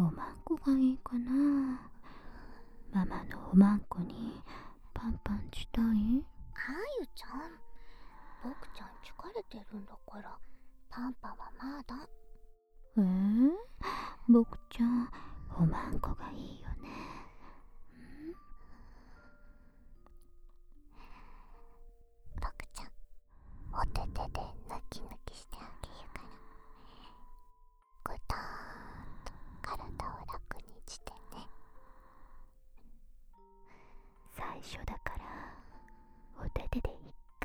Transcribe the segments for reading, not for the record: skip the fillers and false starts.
おまんこがいいかな。ママのおまんこにパンパンしたい？ あゆちゃん、僕ちゃん疲れてるんだからパンパンはまだ。 僕ちゃんおまんこがいいよね。 僕ちゃん、お手手で抜き抜きしてあげるから、ぐたーっと体を楽にしてね。 最初だからお手手でいっか。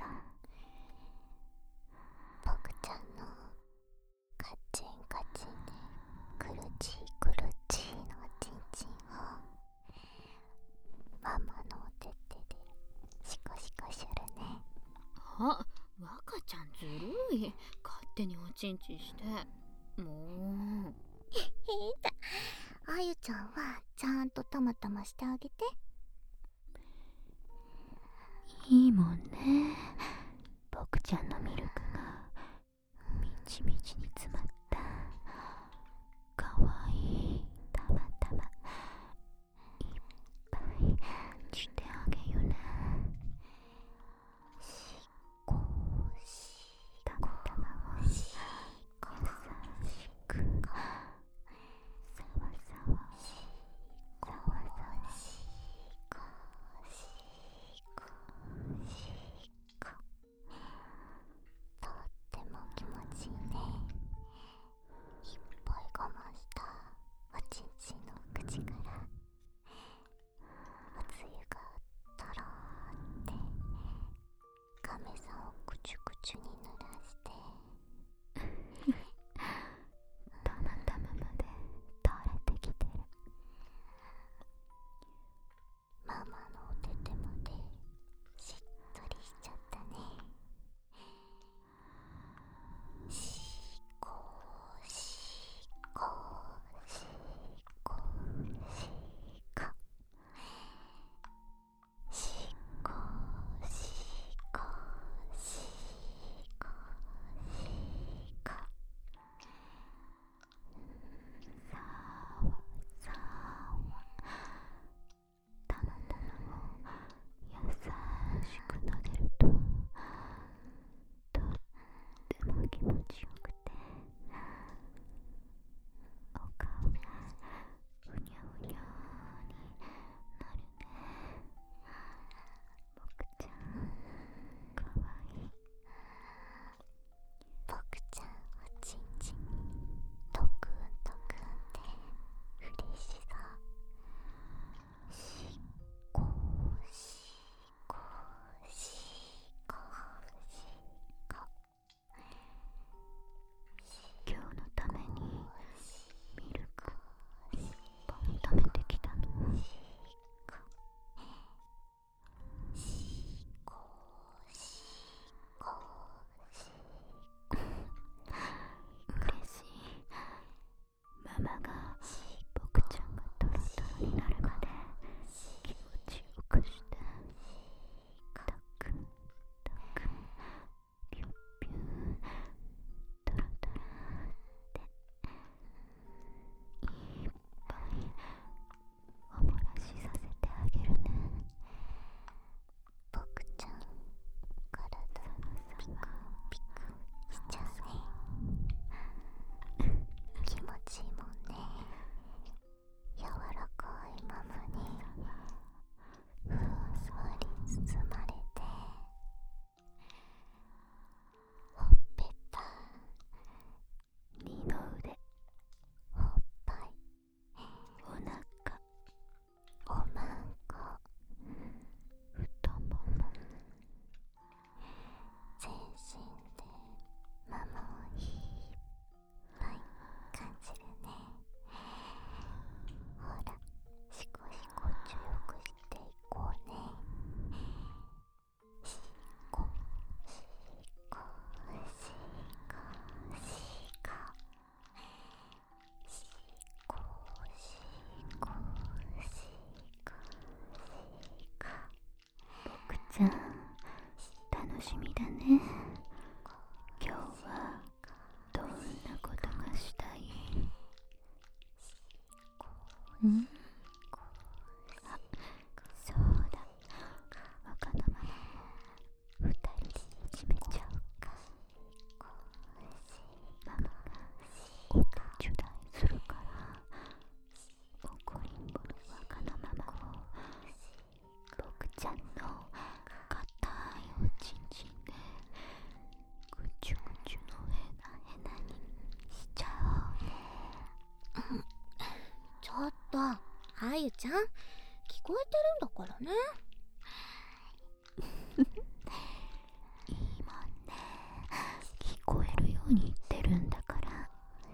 僕ちゃんのカチンカチンでクルチークルチーのチンチンをママのお手手でシコシコするね。 あ、若ちゃんずるい。勝手におちんちんして。もう。 あゆちゃんはちゃんとたまたましてあげて。 いいもんね。僕ちゃんのミルクがみちみちに詰まったかわいいたまたまいっぱいしてあげよね。 しこしたまたまを優しくさわさわしこさわさわしこしこしこ。 とっても気持ちいいね。いっぱい我慢したおちんちんの口からおつゆがとろーって亀さんをくちゅくちゅに濡らしてたまたままで垂れてきてる。 ママのお手手までしっとりしちゃったね。しこしこしこしこしこしこしこしこ。 さわさわたまたまを優しく撫でるととっても気持ちよくて、お顔がふにゃふにゃになるね。僕ちゃんかわいい。 僕ちゃんおちんちんドクンドクンって嬉しそう。しこしこしこしこ。 今日のためにミルクいっぱい溜めてきたの。 しこしこし嬉しい。ママが僕ちゃんがトロトロになるまで気持ちよくしてタクンタクンピュンピュントロトロっていっぱいおもらしさせてあげるね。 僕ちゃん体ピクンピクンしちゃうね。気持ちいいもんね。柔らかいままにふんわり包まれて、ほっぺた、 二の腕、 ほっぱい、 お腹、 おまんこ、 太もも、 全身でママをいっぱい感じるね。ほら、しこしこ強くしていこうね。しこしこしこしこしこしこしこしこ。 僕ちゃん楽しみだね。今日はどんなことがしたい？ あゆちゃん、聞こえてるんだからね。 いいもんね。聞こえるように言ってるんだから。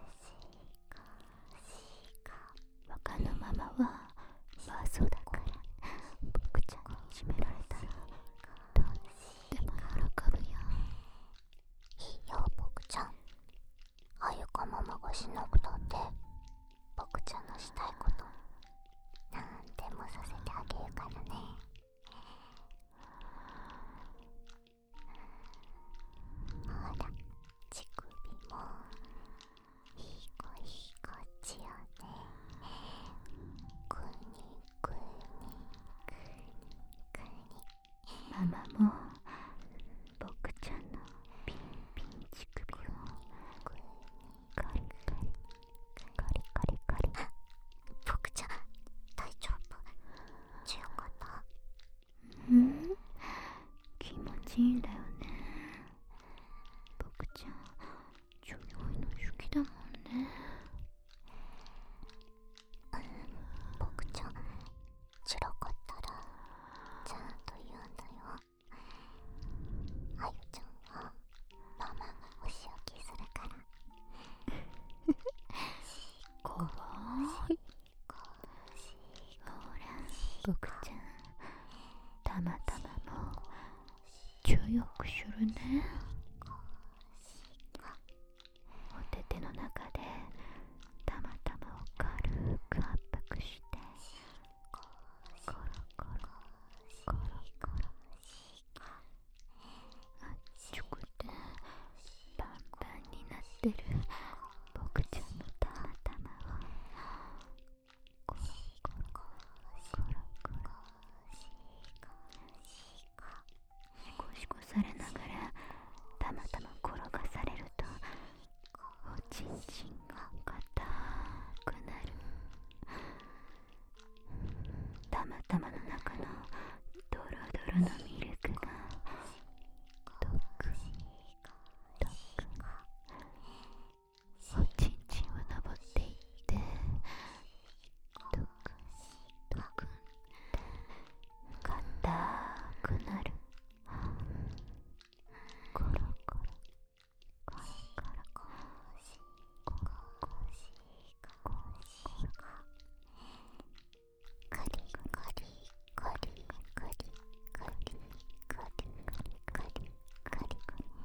若のママはマゾだから、僕ちゃんにいじめられたらとっても喜ぶよ。 いいよ、僕ちゃん。あゆかママがしなくたって僕ちゃんのしたいことなんでもさせてあげるからね。ほら、乳首もいい子いいこっちよね。くにくにくにくに。 ママも僕ちゃんのピンピン乳首をカリカリカリカリカリ。 僕ちゃん、大丈夫？強かった？ 気持ちいいんだよね。僕ちゃん強いの好きだもんね。 僕ちゃん、辛かったらちゃんと言うんだよ。あゆちゃんはママがお仕置きするから。 かわいい。ほら、僕ちゃん、たまたまも強くするね。お手手の中でたまたまを軽く圧迫して、コロコロコロコロ、熱くてパンパンになってる僕ちゃんのたまたまをコロコロコロコロシコシコされながらたまたま転がされると、おちんちんが硬くなる。たまたまの中のドロドロのミルクがドクドクおちんちんを登っていって、ドクドクって硬くなる。コロコロコロコロコロコロコロコロカリカリカリカリカリカリカリカリカリ。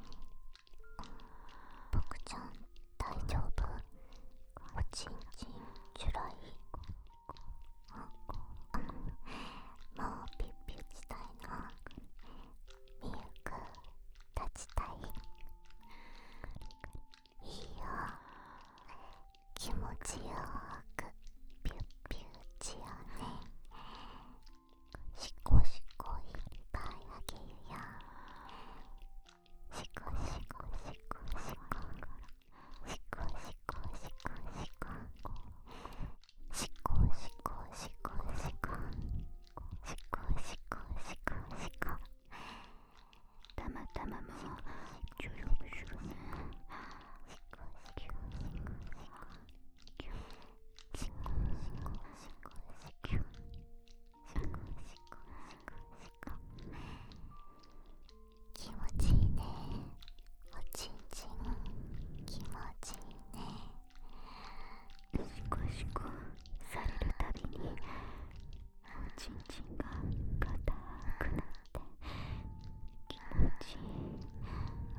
僕ちゃん、大丈夫？おちんちんつらい？もうピッピッしたいの？ミルク立ちたい？いいよ、気持ちよくピュッピュッしようね。シコシコいっぱいあげるよ。シコシコシコシコシコシコシコシコシコシコシコシコシコシコシコシコシコ。 たまたまも強くするね。 シコシコシコシコシコシコシコシコシコシコシコシコ。気持ちいいね。おちんちん気持ちいいね。 シコシコされるたびにおちんちんが硬くなって気持ちいい。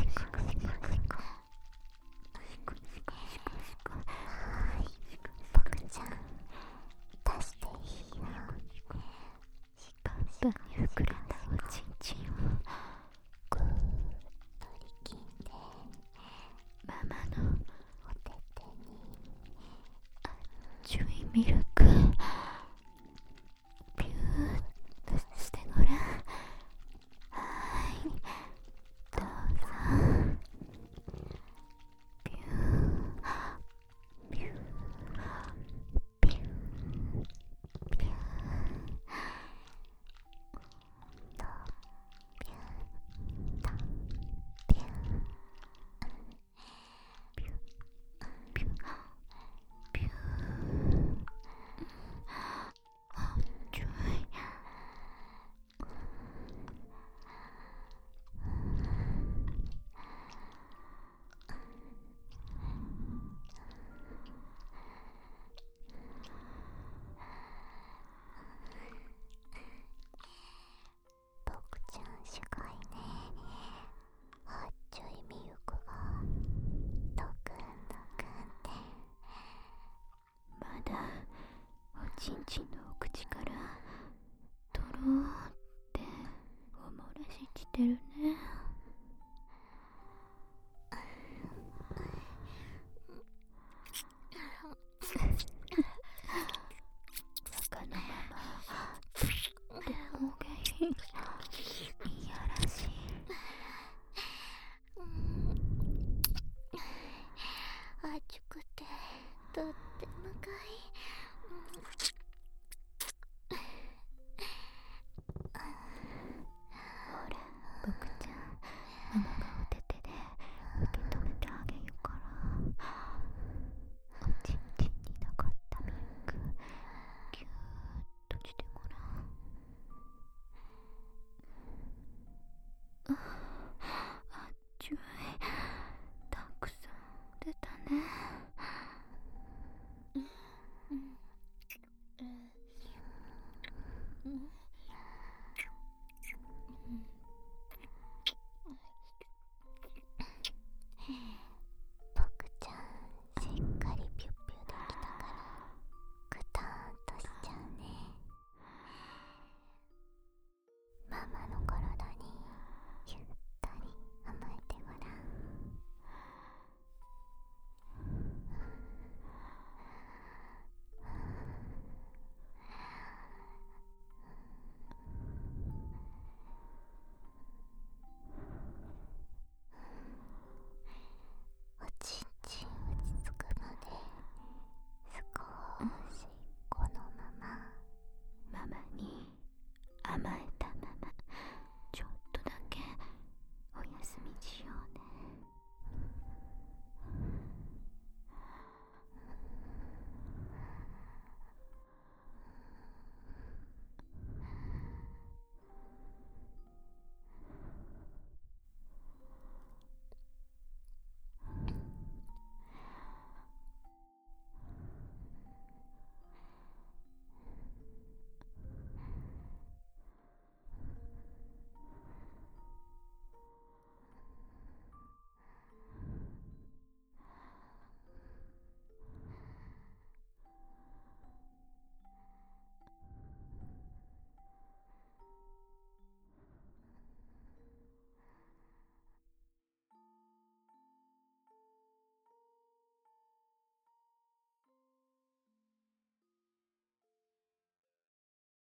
僕ちゃん出していいよ。 パンに膨れたおちんちんをぐーっと力んでママのお手手にジュイミルクピューッとしてごらん。はい、どうぞ。ピューピューピューピューとピュンとピュンピューピューピューあ、ジュイ僕ちゃんすごいね。あっちょいミルクがドクンドクンってまだおちんちんのお口からとろーっておもらししてるね。わがのままって方がいい。